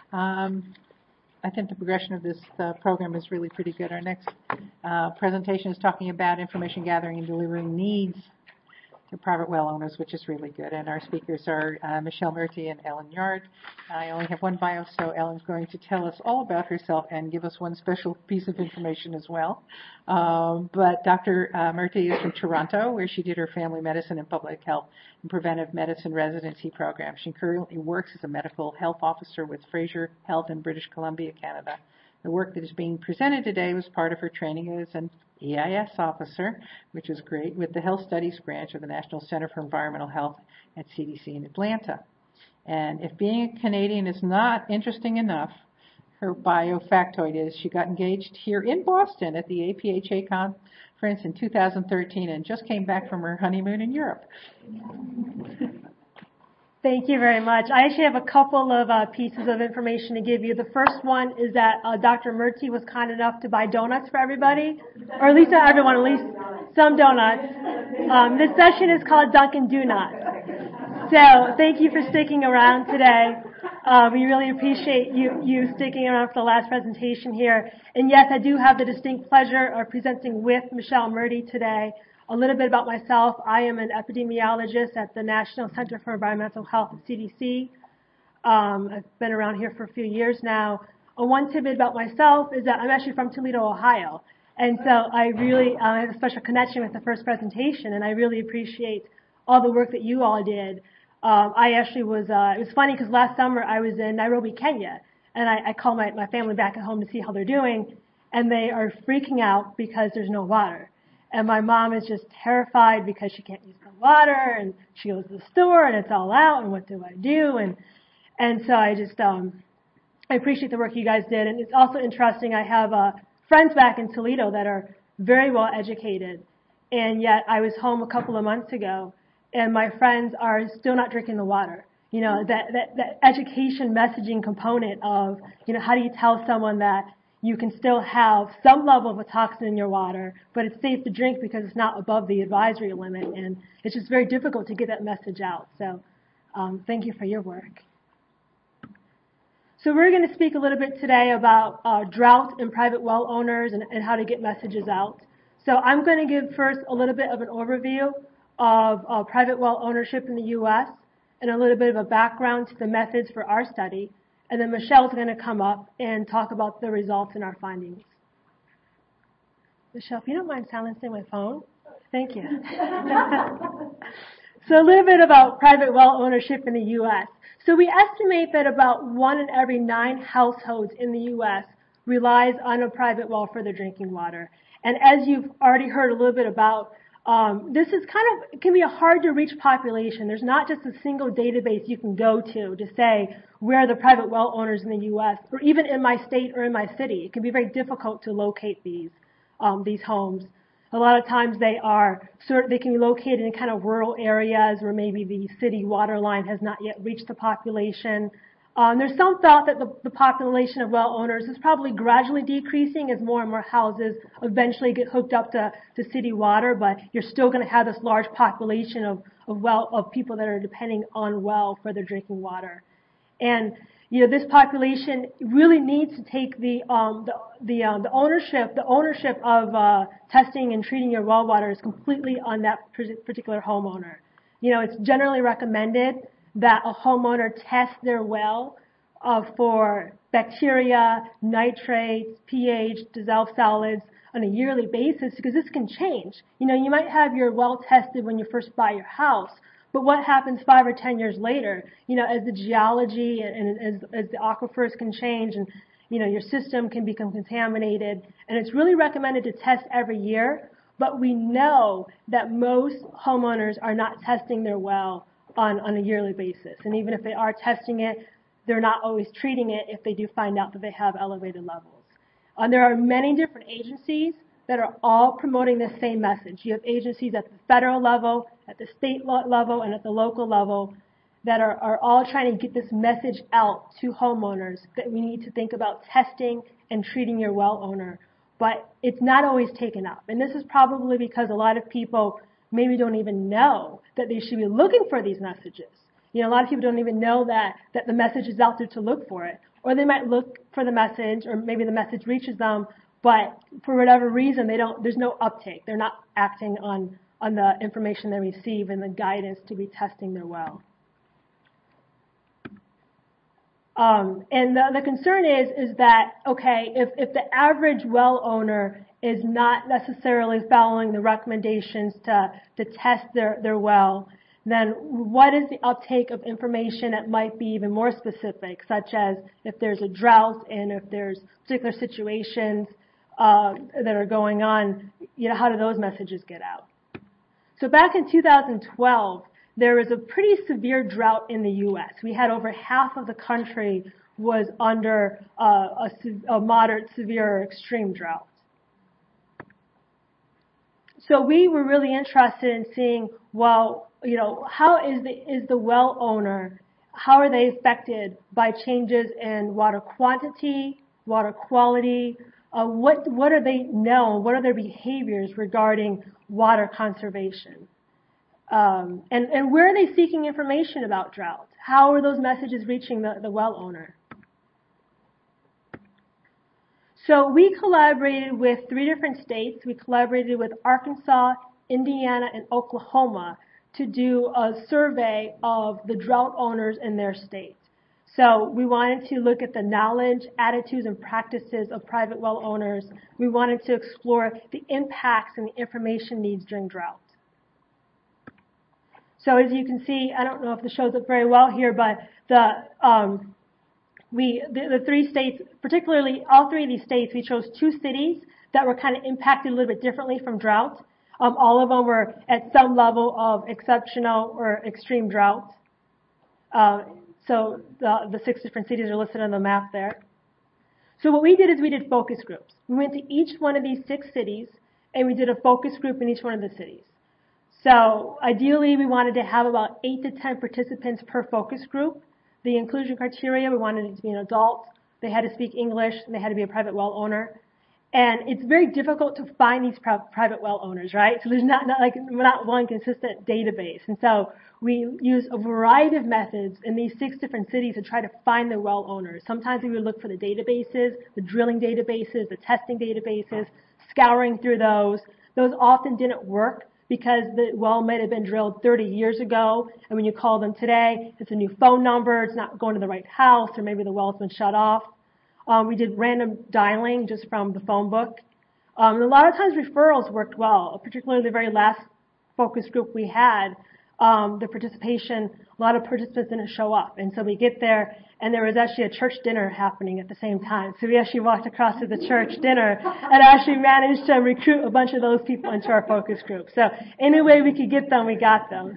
I think the progression of this program is really pretty good. Our next presentation is talking about information gathering and delivering needs to private well owners, which is really good. And our speakers are Michelle Murty and Ellen Yard. I only have one bio, so Ellen's going to tell us all about herself and give us one special piece of information as well. But Dr. Murty is from Toronto, where she did her family medicine and public health and preventive medicine residency program. She currently works as a medical health officer with Fraser Health in British Columbia, Canada. The work that is being presented today was part of her training as an EIS officer, which is great, with the Health Studies branch of the National Center for Environmental Health at CDC in Atlanta. And if being a Canadian is not interesting enough, her bio factoid is she got engaged here in Boston at the APHA conference in 2013 and just came back from her honeymoon in Europe. Thank you very much. I actually have a couple of pieces of information to give you. The first one is that Dr. Murty was kind enough to buy donuts for everybody, or at least not everyone, at least some donuts. This session is called Dunkin' Donuts. So thank you for sticking around today. We really appreciate you sticking around for the last presentation here. And yes, I do have the distinct pleasure of presenting with Michelle Murty today. A little bit about myself. I am an epidemiologist at the National Center for Environmental Health at CDC. I've been around here for a few years now. One tidbit about myself is that I'm actually from Toledo, Ohio. And so I really have a special connection with the first presentation, and I really appreciate all the work that you all did. I actually was, it was funny because last summer I was in Nairobi, Kenya, and I called my family back at home to see how they're doing, and they are freaking out because there's no water. And my mom is just terrified because she can't use the water, and she goes to the store, and it's all out, and what do I do? And so I just, I appreciate the work you guys did. And it's also interesting, I have friends back in Toledo that are very well educated, and yet I was home a couple of months ago, and my friends are still not drinking the water. You know, that education messaging component of, you know, how do you tell someone that you can still have some level of a toxin in your water, but it's safe to drink because it's not above the advisory limit, and it's just very difficult to get that message out. So thank you for your work. So we're going to speak a little bit today about drought and private well owners and how to get messages out. So I'm going to give first a little bit of an overview of private well ownership in the U.S. and a little bit of a background to the methods for our study. And then Michelle's going to come up and talk about the results and our findings. Michelle, if you don't mind silencing my phone. Thank you. So a little bit about private well ownership in the U.S. So we estimate that about 1 in every 9 households in the U.S. relies on a private well for their drinking water. And as you've already heard a little bit about, this is it can be a hard to reach population. There's not just a single database you can go to say where are the private well owners in the U.S. or even in my state or in my city. It can be very difficult to locate these homes. A lot of times they can be located in kind of rural areas where maybe the city water line has not yet reached the population. There's some thought that the population of well owners is probably gradually decreasing as more and more houses eventually get hooked up to city water, but you're still going to have this large population of people that are depending on well for their drinking water. And you know, this population really needs to take the ownership of testing and treating your well water is completely on that particular homeowner. You know, it's generally recommended that a homeowner test their well for bacteria, nitrates, pH, dissolved solids on a yearly basis because this can change. You know, you might have your well tested when you first buy your house, but what happens 5 or 10 years later, you know, as the geology and as the aquifers can change and, you know, your system can become contaminated. And it's really recommended to test every year, but we know that most homeowners are not testing their well on a yearly basis. And even if they are testing it, they're not always treating it if they do find out that they have elevated levels. There are many different agencies that are all promoting the same message. You have agencies at the federal level, at the state level, and at the local level that are all trying to get this message out to homeowners that we need to think about testing and treating your well owner. But it's not always taken up. And this is probably because a lot of people maybe don't even know that they should be looking for these messages. You know, a lot of people don't even know that the message is out there to look for it. or they might look for the message, or maybe the message reaches them, but for whatever reason, there's no uptake. They're not acting on the information they receive and the guidance to be testing their well. And the concern is that, okay, if the average well owner is not necessarily following the recommendations to test their well, then what is the uptake of information that might be even more specific, such as if there's a drought and if there's particular situations that are going on, how do those messages get out? So back in 2012, there was a pretty severe drought in the U.S. We had over half of the country was under a moderate, severe, or extreme drought. So we were really interested in seeing, well, how is the well owner, how are they affected by changes in water quantity, water quality? What do they know? What are their behaviors regarding water conservation? And where are they seeking information about drought? How are those messages reaching the well owner? So we collaborated with 3 different states. We collaborated with Arkansas, Indiana, and Oklahoma to do a survey of the drought owners in their states. So we wanted to look at the knowledge, attitudes, and practices of private well owners. We wanted to explore the impacts and the information needs during drought. So as you can see, I don't know if this shows up very well here, but the 3 states, particularly all 3 of these states, we chose 2 cities that were kind of impacted a little bit differently from drought. All of them were at some level of exceptional or extreme drought. So the 6 different cities are listed on the map there. So what we did is we did focus groups. We went to each one of these 6 cities, and we did a focus group in each one of the cities. So ideally, we wanted to have about 8 to 10 participants per focus group. The inclusion criteria, we wanted it to be an adult. They had to speak English, and they had to be a private well owner. And it's very difficult to find these private well owners, right? So there's not one consistent database. And so we use a variety of methods in these 6 different cities to try to find the well owners. Sometimes we would look for the databases, the drilling databases, the testing databases, scouring through those. Those often didn't work because the well might have been drilled 30 years ago, and when you call them today, it's a new phone number, it's not going to the right house, or maybe the well's been shut off. We did random dialing just from the phone book. And a lot of times referrals worked well, particularly the very last focus group we had. The participation, a lot of participants didn't show up. And so we get there, and there was actually a church dinner happening at the same time. So we actually walked across to the church dinner and actually managed to recruit a bunch of those people into our focus group. So any way we could get them, we got them.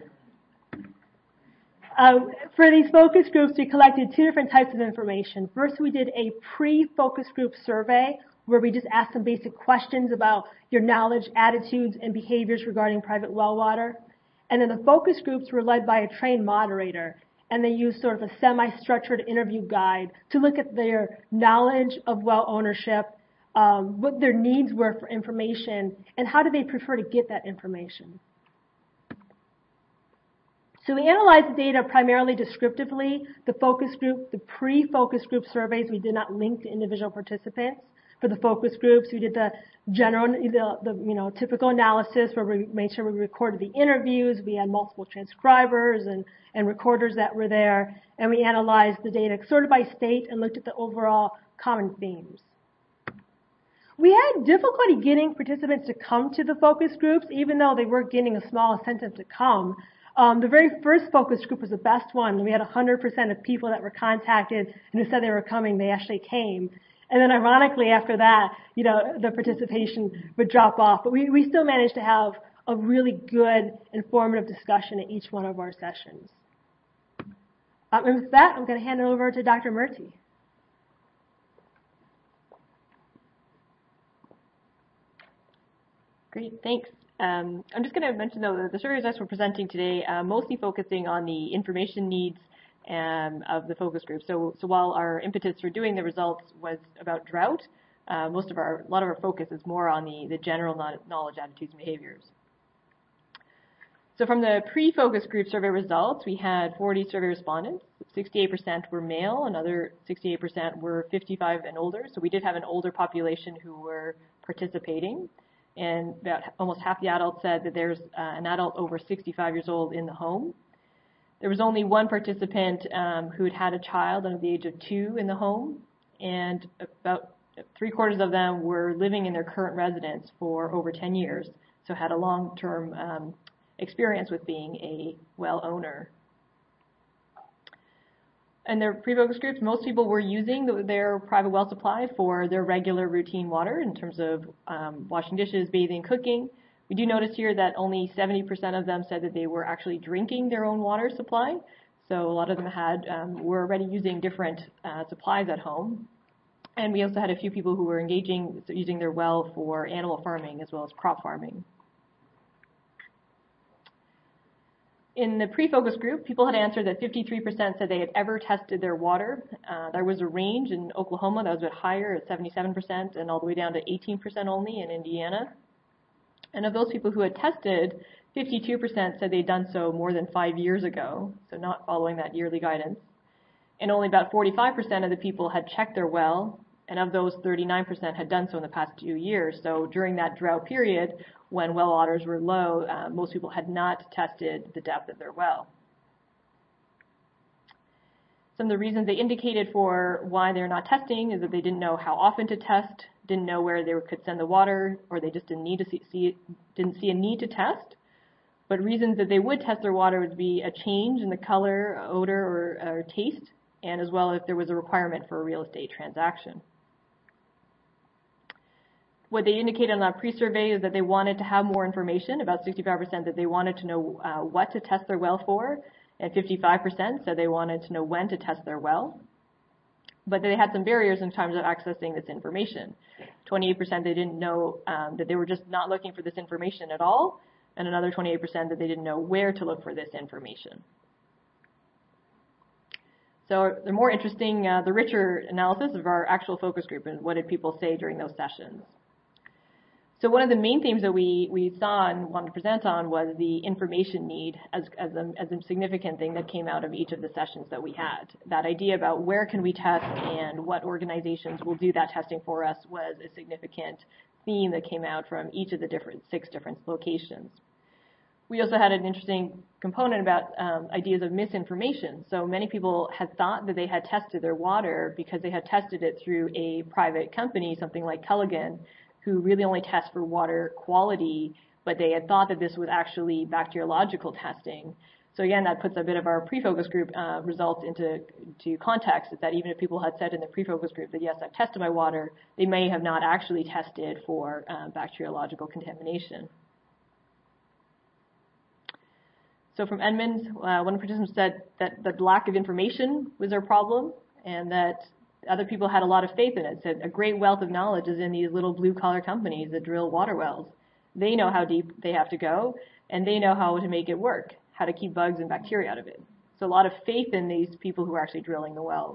For these focus groups, we collected 2 different types of information. First, we did a pre-focus group survey where we just asked some basic questions about your knowledge, attitudes, and behaviors regarding private well water. And then the focus groups were led by a trained moderator, and they used sort of a semi-structured interview guide to look at their knowledge of well ownership, what their needs were for information, and how do they prefer to get that information. So we analyzed the data primarily descriptively. The focus group, the pre-focus group surveys, we did not link to individual participants. For the focus groups, we did the general, the typical analysis where we made sure we recorded the interviews. We had multiple transcribers and recorders that were there, and we analyzed the data sort of by state and looked at the overall common themes. We had difficulty getting participants to come to the focus groups, even though they were getting a small incentive to come. The very first focus group was the best one. We had 100% of people that were contacted and who said they were coming, they actually came. And then ironically after that, the participation would drop off. But we still managed to have a really good, informative discussion at each one of our sessions. And with that, I'm going to hand it over to Dr. Murty. Great, thanks. I'm just going to mention, though, the survey results we're presenting today, mostly focusing on the information needs of the focus group. So while our impetus for doing the results was about drought, a lot of our focus is more on the general knowledge, attitudes, and behaviors. So from the pre-focus group survey results, we had 40 survey respondents. 68% were male, another 68% were 55 and older. So we did have an older population who were participating. And about almost half the adults said that there's an adult over 65 years old in the home. There was only one participant who had had a child under the age of 2 in the home, and about 3/4 of them were living in their current residence for over 10 years, so had a long-term experience with being a well owner. In their pre-focus groups, most people were using their private well supply for their regular routine water in terms of washing dishes, bathing, cooking. We do notice here that only 70% of them said that they were actually drinking their own water supply. So a lot of them were already using different supplies at home. And we also had a few people who were using their well for animal farming as well as crop farming. In the pre-focus group, people had answered that 53% said they had ever tested their water. There was a range in Oklahoma that was a bit higher at 77% and all the way down to 18% only in Indiana. And of those people who had tested, 52% said they'd done so more than 5 years ago, so not following that yearly guidance. And only about 45% of the people had checked their well, and of those, 39% had done so in the past 2 years. So during that drought period, when well waters were low, most people had not tested the depth of their well. Some of the reasons they indicated for why they're not testing is that they didn't know how often to test, didn't know where they could send the water, or they just didn't see a need to test. But reasons that they would test their water would be a change in the color, odor, or taste, and as well if there was a requirement for a real estate transaction. What they indicated on that pre-survey is that they wanted to have more information, about 65% that they wanted to know what to test their well for, and 55% said they wanted to know when to test their well. But they had some barriers in terms of accessing this information. 28% they didn't know that they were just not looking for this information at all, and another 28% that they didn't know where to look for this information. So the more interesting, the richer analysis of our actual focus group and what did people say during those sessions. So one of the main themes that we saw and wanted to present on was the information need as a significant thing that came out of each of the sessions that we had. That idea about where can we test and what organizations will do that testing for us was a significant theme that came out from each of the 6 different locations. We also had an interesting component about ideas of misinformation. So many people had thought that they had tested their water because they had tested it through a private company, something like Culligan, who really only test for water quality, but they had thought that this was actually bacteriological testing. So again, that puts a bit of our pre-focus group results into context, is that even if people had said in the pre-focus group that, yes, I've tested my water, they may have not actually tested for bacteriological contamination. So from Edmonds, one participant said that the lack of information was their problem, and that other people had a lot of faith in it. Said a great wealth of knowledge is in these little blue-collar companies that drill water wells. They know how deep they have to go, and they know how to make it work, how to keep bugs and bacteria out of it. So a lot of faith in these people who are actually drilling the wells.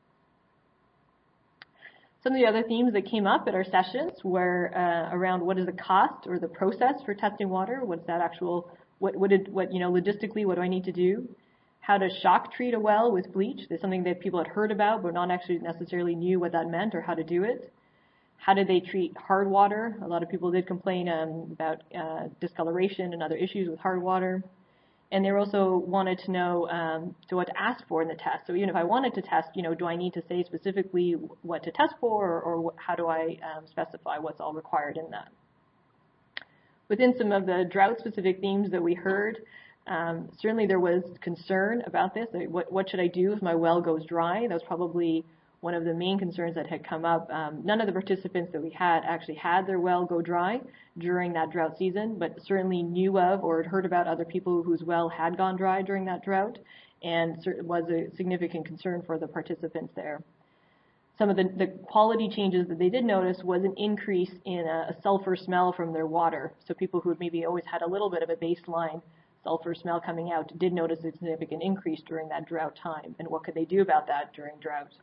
Some of the other themes that came up at our sessions were around what is the cost or the process for testing water. What's that actual? Logistically, what do I need to do? How to shock treat a well with bleach. There's something that people had heard about, but not actually necessarily knew what that meant or how to do it. How did they treat hard water? A lot of people did complain about discoloration and other issues with hard water. And they also wanted to know what to ask for in the test. So even if I wanted to test, do I need to say specifically what to test for, or how do I specify what's all required in that? Within some of the drought-specific themes that we heard, certainly there was concern about this. What should I do if my well goes dry? That was probably one of the main concerns that had come up. None of the participants that we had actually had their well go dry during that drought season, but certainly knew of or had heard about other people whose well had gone dry during that drought, and it was a significant concern for the participants there. Some of the quality changes that they did notice was an increase in a sulfur smell from their water. So people who had maybe always had a little bit of a baseline sulfur smell coming out did notice a significant increase during that drought time. And what could they do about that during drought?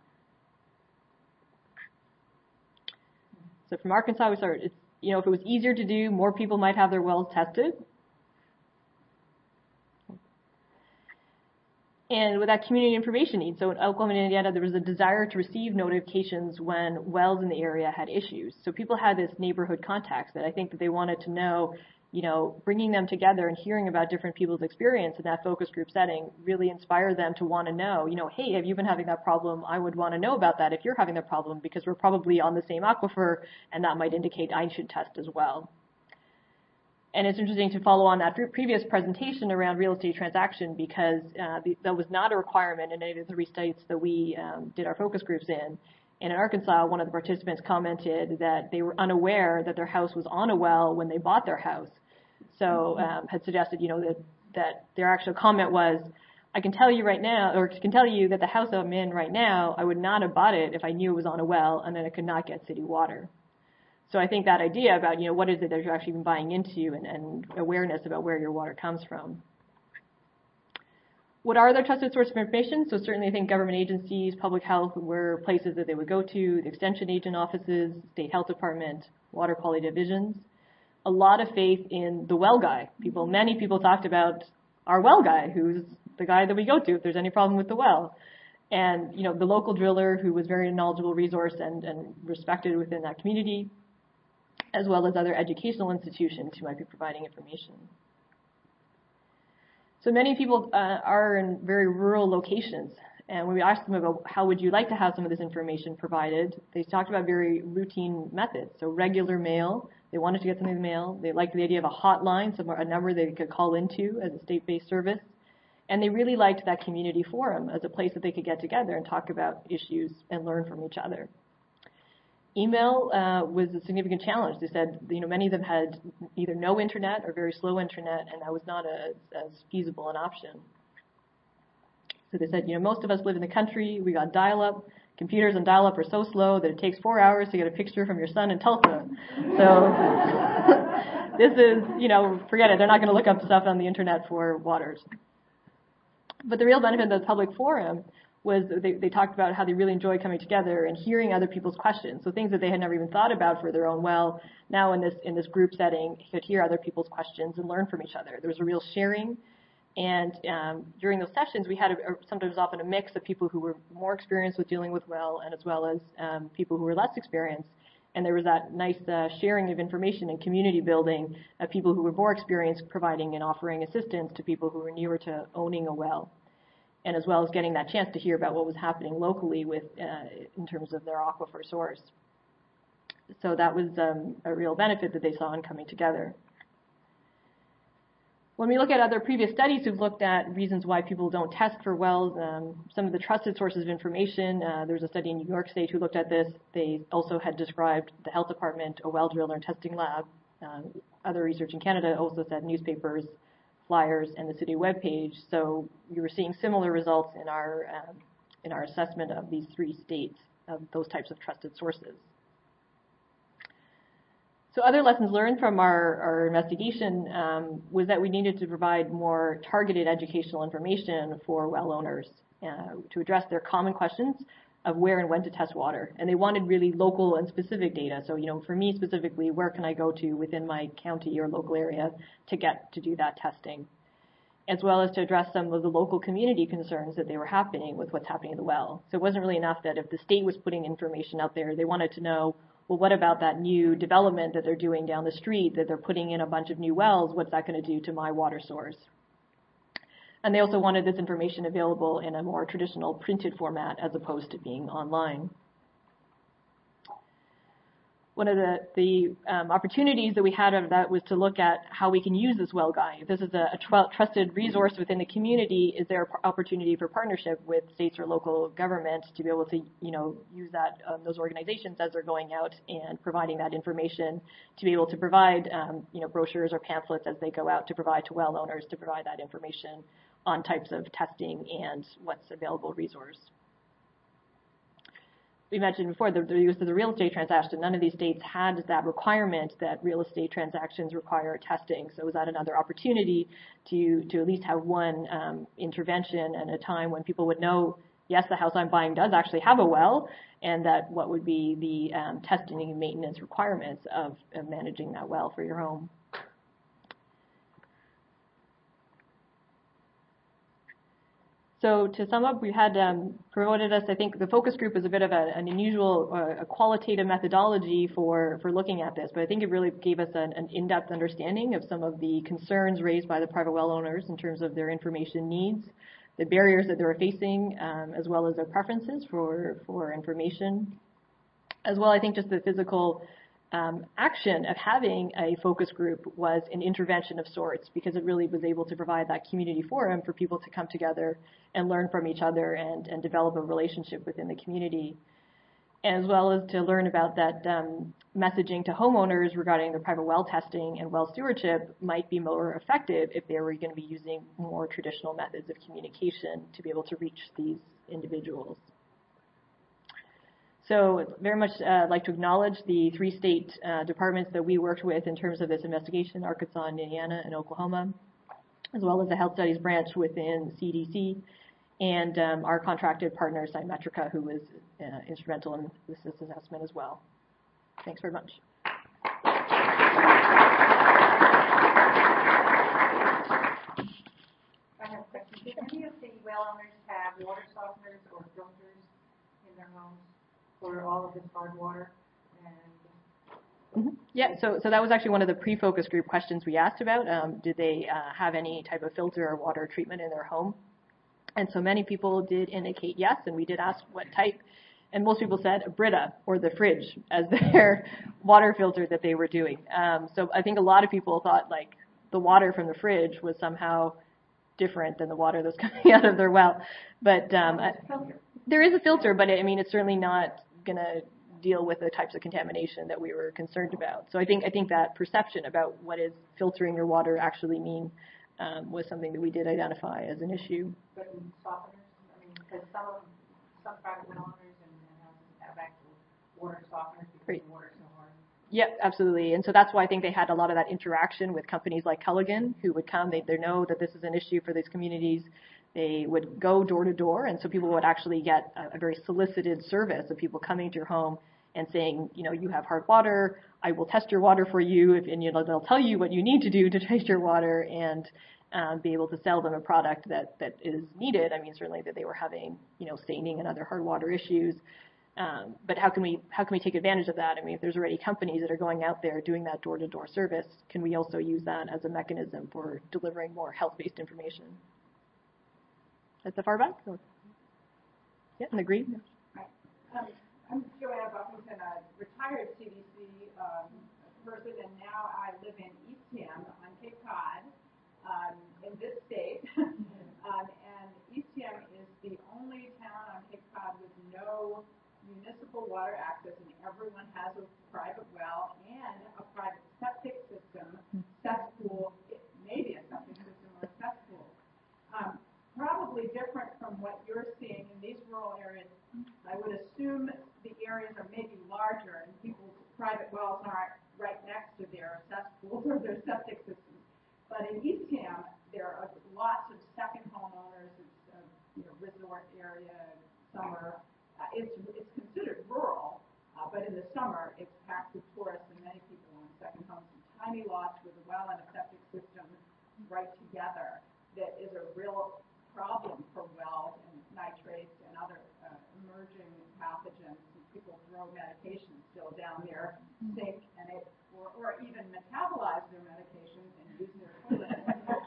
So from Arkansas, we started, if it was easier to do, more people might have their wells tested. And with that community information need, so in Oklahoma and Indiana, there was a desire to receive notifications when wells in the area had issues. So people had this neighborhood contacts that I think that they wanted to know, bringing them together and hearing about different people's experience in that focus group setting really inspired them to want to know, hey, have you been having that problem? I would want to know about that if you're having that problem, because we're probably on the same aquifer, and that might indicate I should test as well. And it's interesting to follow on that previous presentation around real estate transaction, because that was not a requirement in any of the 3 states that we did our focus groups in. And in Arkansas, one of the participants commented that they were unaware that their house was on a well when they bought their house. So had suggested, that their actual comment was, I can tell you right now, or can tell you that the house I'm in right now, I would not have bought it if I knew it was on a well and then it could not get city water. So I think that idea about, what is it that you're actually been buying into, and awareness about where your water comes from. What are their trusted sources of information? So certainly I think government agencies, public health were places that they would go to, the extension agent offices, state health department, water quality divisions. A lot of faith in the well guy. Many people talked about our well guy, who's the guy that we go to if there's any problem with the well. And, the local driller, who was very knowledgeable resource and respected within that community, as well as other educational institutions who might be providing information. So many people are in very rural locations, and when we asked them about how would you like to have some of this information provided, they talked about very routine methods. So regular mail, they wanted to get something in the mail. They liked the idea of a hotline, a number they could call into as a state-based service. And they really liked that community forum as a place that they could get together and talk about issues and learn from each other. Email was a significant challenge. They said, many of them had either no internet or very slow internet, and that was not as feasible an option. So they said, most of us live in the country. We got dial-up. Computers and dial-up are so slow that it takes 4 hours to get a picture from your son in Tulsa. So this is, forget it. They're not going to look up stuff on the internet for waters. But the real benefit of the public forum was they talked about how they really enjoy coming together and hearing other people's questions. So things that they had never even thought about for their own well, now in this group setting, you could hear other people's questions and learn from each other. There was a real sharing. And during those sessions, we had sometimes often a mix of people who were more experienced with dealing with well, and as well as people who were less experienced. And there was that nice sharing of information and community building of people who were more experienced providing and offering assistance to people who were newer to owning a well, and as well as getting that chance to hear about what was happening locally with in terms of their aquifer source. So that was a real benefit that they saw in coming together. When we look at other previous studies who've looked at reasons why people don't test for wells, some of the trusted sources of information, there's a study in New York State who looked at this. They also had described the health department, a well driller and testing lab. Other research in Canada also said newspapers, flyers, and the city webpage. So we were seeing similar results in our assessment of these 3 states of those types of trusted sources. So other lessons learned from our investigation was that we needed to provide more targeted educational information for well owners to address their common questions of where and when to test water. And they wanted really local and specific data. So, for me specifically, where can I go to within my county or local area to do that testing, as well as to address some of the local community concerns that they were happening with what's happening in the well. So it wasn't really enough that if the state was putting information out there, they wanted to know, well, what about that new development that they're doing down the street, that they're putting in a bunch of new wells? What's that going to do to my water source? And they also wanted this information available in a more traditional printed format as opposed to being online. One of the opportunities that we had out of that was to look at how we can use this well guide. If this is a trusted resource within the community, is there an opportunity for partnership with states or local government to be able to, use that those organizations as they're going out and providing that information to be able to provide, brochures or pamphlets as they go out to provide to well owners to provide that information on types of testing and what's available resource. We mentioned before the use of the real estate transaction. None of these states had that requirement that real estate transactions require testing. So was that another opportunity to at least have one intervention and a time when people would know, yes, the house I'm buying does actually have a well, and that what would be the testing and maintenance requirements of managing that well for your home. So to sum up, we had promoted us. I think the focus group was a bit of an unusual, a qualitative methodology for looking at this, but I think it really gave us an in-depth understanding of some of the concerns raised by the private well owners in terms of their information needs, the barriers that they were facing, as well as their preferences for information, as well. I think just the physical action of having a focus group was an intervention of sorts, because it really was able to provide that community forum for people to come together and learn from each other and develop a relationship within the community, as well as to learn about that messaging to homeowners regarding the private well testing and well stewardship might be more effective if they were going to be using more traditional methods of communication to be able to reach these individuals. So very much like to acknowledge the 3 state departments that we worked with in terms of this investigation, Arkansas, Indiana, and Oklahoma, as well as the Health Studies branch within CDC, and our contracted partner, Symetrica, who was instrumental in this assessment as well. Thanks very much. I have a question. Do any of the well owners have water softeners or filters in their homes for all of this hard water? Yeah, so that was actually one of the pre-focus group questions we asked about. Did they have any type of filter or water treatment in their home? And so many people did indicate yes, and we did ask what type. And most people said a Brita or the fridge as their water filter that they were doing. So I think a lot of people thought like the water from the fridge was somehow different than the water that's coming out of their well. But there is a filter, but I mean, it's certainly not going to deal with the types of contamination that we were concerned about. So I think that perception about what is filtering your water actually mean was something that we did identify as an issue. But softeners, I mean, because some private well owners and have actual water softeners because the water's so hard. Yep, absolutely. And so that's why I think they had a lot of that interaction with companies like Culligan, who would come. They know that this is an issue for these communities. They would go door to door, and so people would actually get a very solicited service of people coming to your home and saying, you know, you have hard water, I will test your water for you, and you know, they'll tell you what you need to do to test your water, and be able to sell them a product that is needed. I mean, certainly that they were having, you know, staining and other hard water issues. But how can we take advantage of that? I mean, if there's already companies that are going out there doing that door-to-door service, can we also use that as a mechanism for delivering more health-based information? At the far back? Yeah, in the green. Right. I'm Joanna Buffington, a retired CDC person, and now I live in Eastham on Cape Cod, in this state. And Eastham is the only town on Cape Cod with no municipal water access, and everyone has a private well and a private septic system, cesspool, maybe a septic system or a cesspool. Probably different from what you're seeing in these rural areas. I would assume the areas are maybe larger and people's private wells aren't right next to their cesspools or their septic systems. But in Eastham, there are lots of second homeowners. It's a resort area, summer. It's considered rural, but in the summer it's packed with tourists and many people own second homes. Tiny lots with a well and a septic system right together. That is a real problem for wells and nitrates and other emerging pathogens. People throw medications still down their sink and or even metabolize their medications and use their toilets.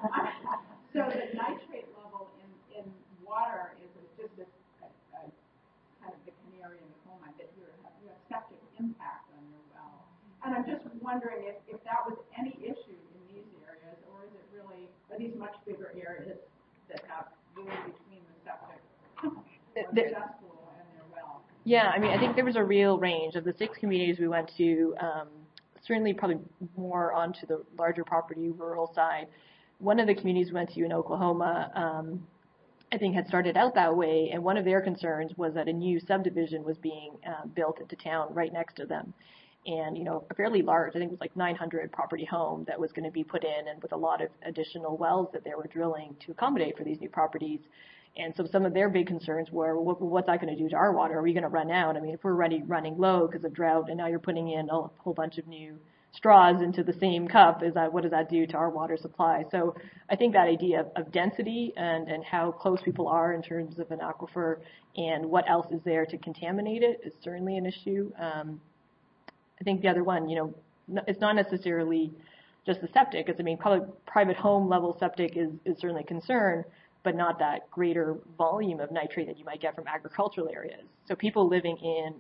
So the nitrate level in water is just a kind of the canary in the coal mine, that you have septic impact on your well. And I'm just wondering if that was any issue in these areas, or is it really, are these much bigger areas that have room between the septic or the cesspool and their well? Yeah, I mean, I think there was a real range. Of the 6 communities we went to, certainly probably more onto the larger property, rural side. One of the communities we went to in Oklahoma, I think had started out that way, and one of their concerns was that a new subdivision was being built into town right next to them. And, you know, a fairly large, I think it was like 900 property home that was going to be put in, and with a lot of additional wells that they were drilling to accommodate for these new properties. And so some of their big concerns were, what's that going to do to our water? Are we going to run out? I mean, if we're already running low because of drought, and now you're putting in a whole bunch of new straws into the same cup, what does that do to our water supply? So I think that idea of density and how close people are in terms of an aquifer and what else is there to contaminate it is certainly an issue. I think the other one, it's not necessarily just the septic. Probably private home level septic is certainly a concern, but not that greater volume of nitrate that you might get from agricultural areas. So people living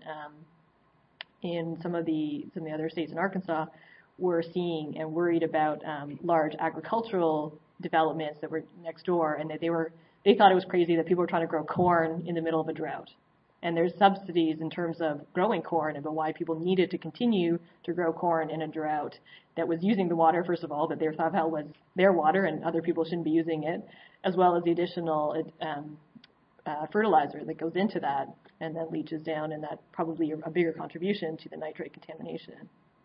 in some of the other states in Arkansas were seeing and worried about large agricultural developments that were next door, and that they thought it was crazy that people were trying to grow corn in the middle of a drought. And there's subsidies in terms of growing corn, about why people needed to continue to grow corn in a drought that was using the water, first of all, that they thought was their water and other people shouldn't be using it, as well as the additional fertilizer that goes into that and then leaches down, and that probably a bigger contribution to the nitrate contamination.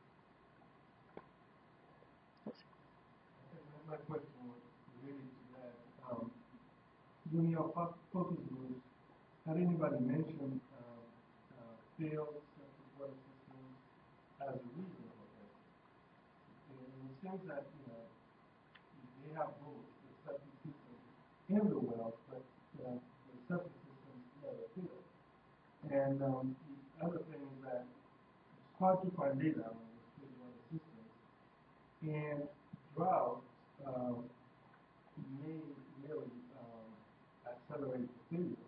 My question was related to that. During your focus groups, had anybody mentioned failed septic water systems as a reason for this? And it seems that they have both the septic system and the wells, but the septic systems never fail. And the other thing is that it's hard to find data on the septic water systems, and drought may really accelerate the failure.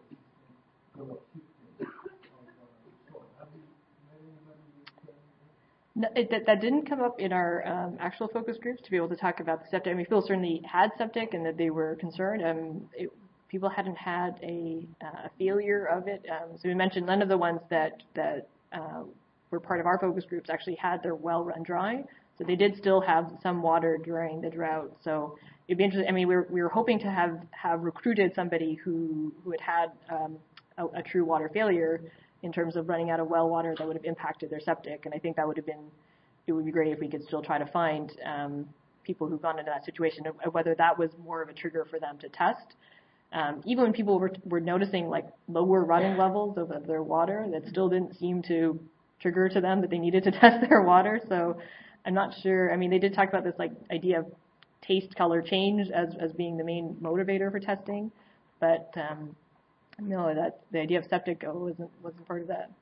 No, that didn't come up in our actual focus groups to be able to talk about the septic. People certainly had septic and that they were concerned. People hadn't had a failure of it. So we mentioned none of the ones that were part of our focus groups actually had their well run dry. So they did still have some water during the drought. So it'd be interesting. We were hoping to have recruited somebody who had a true water failure in terms of running out of well water that would have impacted their septic. And I think it would be great if we could still try to find people who've gone into that situation, of whether that was more of a trigger for them to test. Even when people were noticing like lower running levels of their water, that still didn't seem to trigger to them that they needed to test their water. So I'm not sure. They did talk about this idea of taste color change as being the main motivator for testing, but no, that the idea of septic wasn't part of that.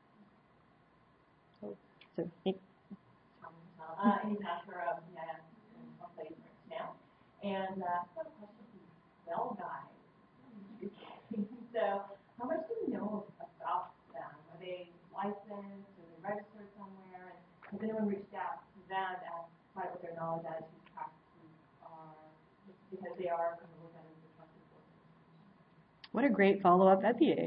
So Nick. I'm pastor of in some place now, and I have a question for well guys. So, how much do we know about them? Are they licensed? Are they registered somewhere? And has anyone reached out to them and find out what their knowledge as to practices are, because they are kind of looked at as a trusted source? What a great follow-up at the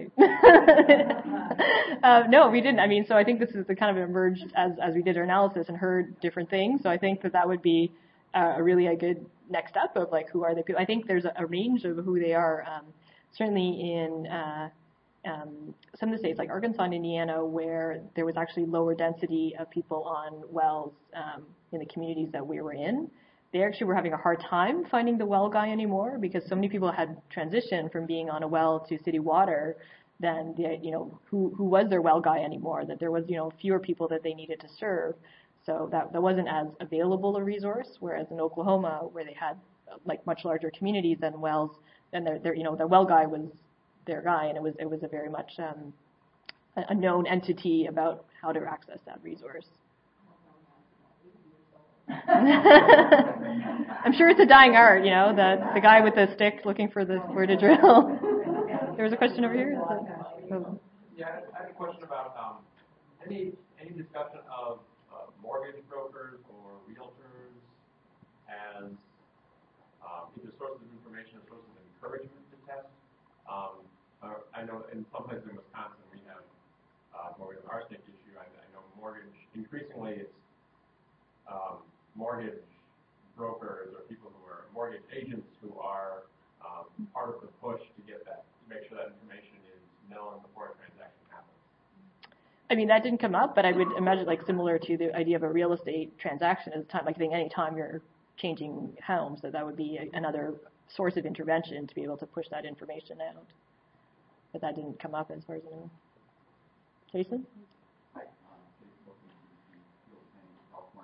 No, we didn't. So I think this is the kind of emerged as we did our analysis and heard different things. So I think that would be a good next step of who are the people. I think there's a range of who they are. Certainly in some of the states like Arkansas and Indiana, where there was actually lower density of people on wells in the communities that we were in, they actually were having a hard time finding the well guy anymore, because so many people had transitioned from being on a well to city water than who was their well guy anymore, that there was fewer people that they needed to serve. So that wasn't as available a resource, whereas in Oklahoma, where they had much larger communities than wells, then their well guy was their guy, and it was a very much a known entity about how to access that resource. I'm sure it's a dying art, the guy with the stick looking for where to drill. There was a question over here. Yeah, I have a question about any discussion of mortgage brokers or realtors as either sources of information or sources of encouragement to test. I know in some places in Wisconsin we have mortgage arsenic issue. I know mortgage, increasingly it's mortgage brokers or people who are mortgage agents who are part of the push to make sure that information is known before a transaction happens. That didn't come up, but I would imagine similar to the idea of a real estate transaction at the time, any time you're changing homes, that would be another source of intervention to be able to push that information out. But that didn't come up as far as I know. Jason? Hi, Jason Wilson, California.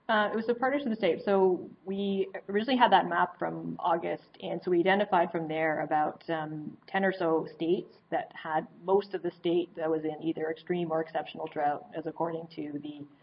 It was a partnership with the state. So we originally had that map from August, and so we identified from there about 10 or so states that had most of the state that was in either extreme or exceptional drought, as according to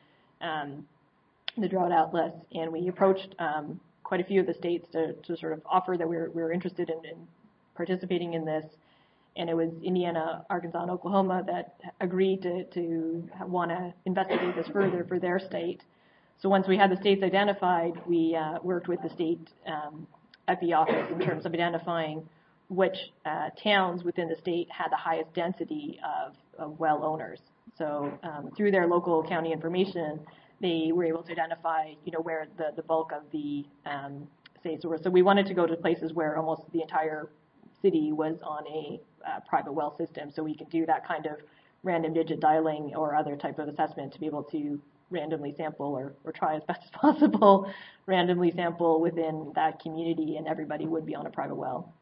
the drought atlas. And we approached quite a few of the states to sort of offer that we were interested in participating in this. And it was Indiana, Arkansas, and Oklahoma that agreed to want to investigate this further for their state. So once we had the states identified, we worked with the state FE office in terms of identifying which towns within the state had the highest density of well owners. So through their local county information, they were able to identify, where the bulk of the states were. So we wanted to go to places where almost the entire city was on a private well system, so we could do that kind of random digit dialing or other type of assessment to be able to randomly sample or try as best as possible randomly sample within that community, and everybody would be on a private well.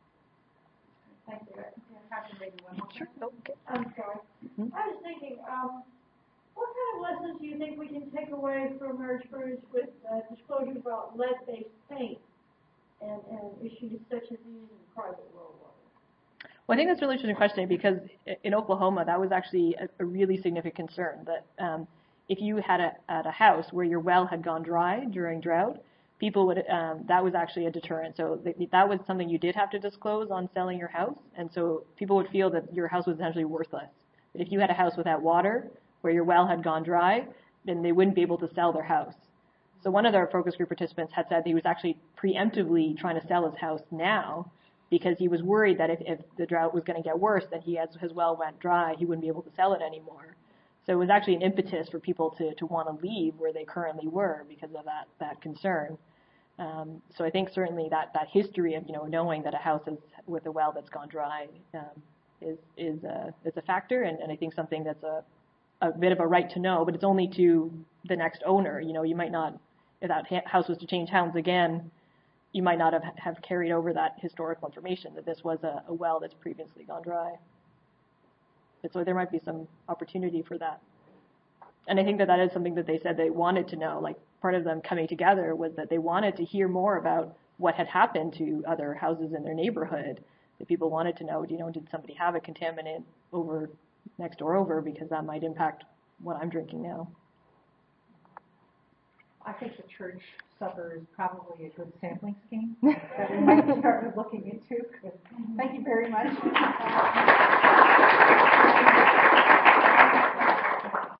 Thank you. Maybe one more. Sure. Okay. I'm sorry. Mm-hmm. I was thinking, what kind of lessons do you think we can take away from our experience with disclosure about lead-based paint and issues such as these in private well water? Well, I think that's a really interesting question, because in Oklahoma, that was actually a really significant concern, that if you had a house where your well had gone dry during drought, people would, that was actually a deterrent. So that was something you did have to disclose on selling your house. And so people would feel that your house was essentially worthless. But if you had a house without water, where your well had gone dry, then they wouldn't be able to sell their house. So one of our focus group participants had said that he was actually preemptively trying to sell his house now, because he was worried that if the drought was going to get worse, that his well went dry, he wouldn't be able to sell it anymore. So it was actually an impetus for people to want to leave where they currently were because of that concern. So I think certainly that history of knowing that a house is with a well that's gone dry is a factor, and I think something that's a bit of a right to know, but it's only to the next owner. You might not, if that house was to change hands again, you might not have carried over that historical information that this was a well that's previously gone dry. And so there might be some opportunity for that. And I think that is something that they said they wanted to know. Like, part of them coming together was that they wanted to hear more about what had happened to other houses in their neighborhood. That people wanted to know, did somebody have a contaminant next door over, because that might impact what I'm drinking now. I think the church supper is probably a good sampling scheme that we might start looking into. Thank you very much.